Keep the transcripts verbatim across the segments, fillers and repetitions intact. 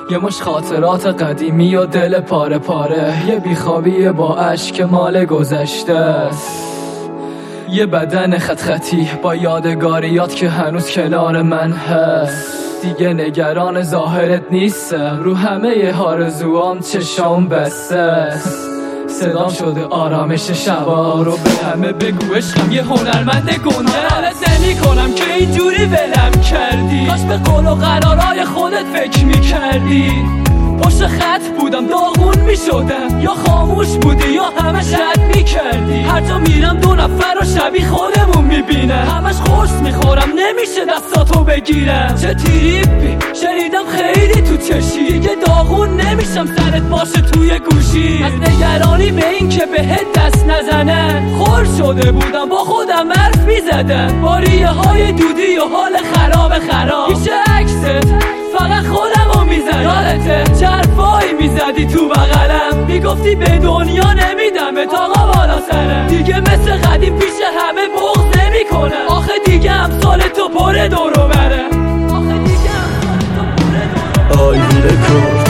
یه مش خاطرات قدیمی و دل پاره پاره، یه بیخوابی با اشک مال گذشته است، یه بدن خط خطی با یادگاریات که هنوز کنار من هست. دیگه نگران ظاهرت نیستم، رو همه آرزوام چشام بسته است. صدام شده آرامش شبا رو به همه بگو عشقم یه هنرمند گنده. حالت نمی کنم که اینجوری ولم کردی، کاش به قول و قرارای خودت فکر می کردی. پشت خط بودم داغون می شدم، یا خاموش بودی یا همش رد می کردی. هر جا میرم دو نفر و شبیه خودمون می بینم، همش قرص می خورم نمیشه دستاتو بگیرم. چه تریپی شنیدم خیلی تو چشی، دیگه داغون نمیشم سرت باشه توی گوشی. از نگرانی به این که بهت دست نزنن خور شده بودم، با خودم حرف می زدم با ریه های دودی و حال خراب خراب. پیش عکست فقط خودمو میزنم، یادته چه حرفایی میزدی تو بغلم، میگفتی به دنیا نمیدم به آقا بالا سرم. دیگه مثل قدیم پیش همه بغض نمی کنم، آخه دیگه امثال تو پر دورو برم. آخه دیگه امثال تو پر دورو برم.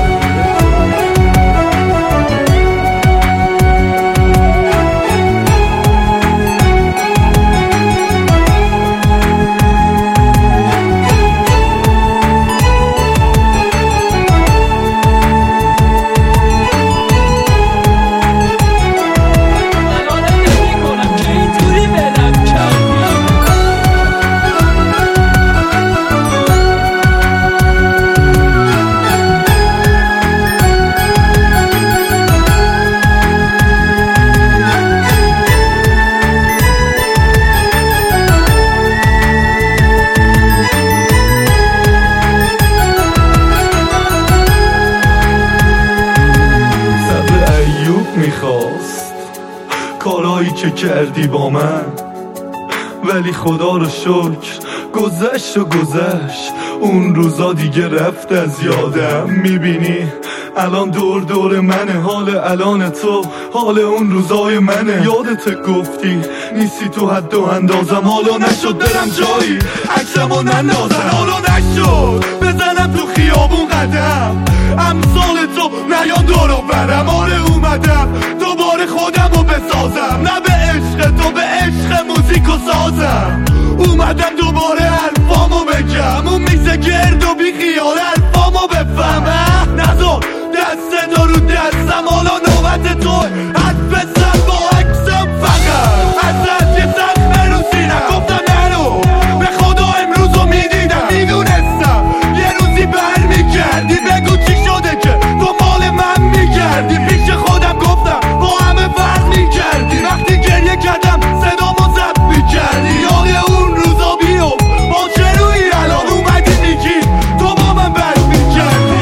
میخواست کارایی که کردی با من، ولی خدا رو شکر گذشت و گذشت. اون روزا دیگه رفت از یادم. میبینی الان دور دور منه، حال الان تو حال اون روزای منه. یادت گفتی نیستی تو حد و اندازم، حالا نشد برم جایی عکسمو نندازم، حالا نشد بزنم تو خیابون قدم. امثال تو نیان دورو برم، آره اومدم دوباره خودمو بسازم، نه به عشق تو به عشق موزیک و سازم. اومدم دوباره حرفامو بگم، اون میزه گرد و بی خیال حرفامو بفهم. نذار دست تو رو دستم، حالا نوبت تو حد بزن با عکسم فقط. ازت یه زخم رو سینم گفتم نرو، به خدا امروزو میدیدم میدونستم یه روزی بر میکردی. بگو چی شده که دنبال من میگردی، پیش خودم گفتم با همه فرق میکردی. وقتی گریه کردم صدامو ضبط میکردی، یاد اون روزا بیو با چه روی الان اومدی میگی تو با من بد میکردی.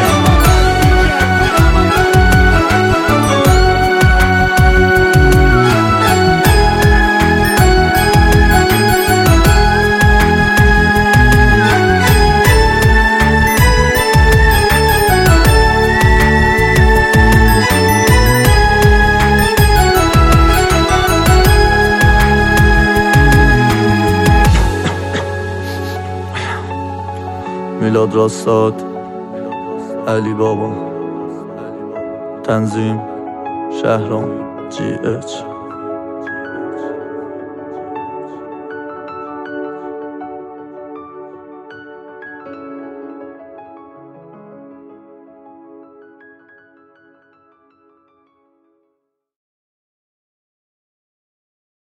میلاد راستاد، علی بابا، تنظیم شهرام جی اچ.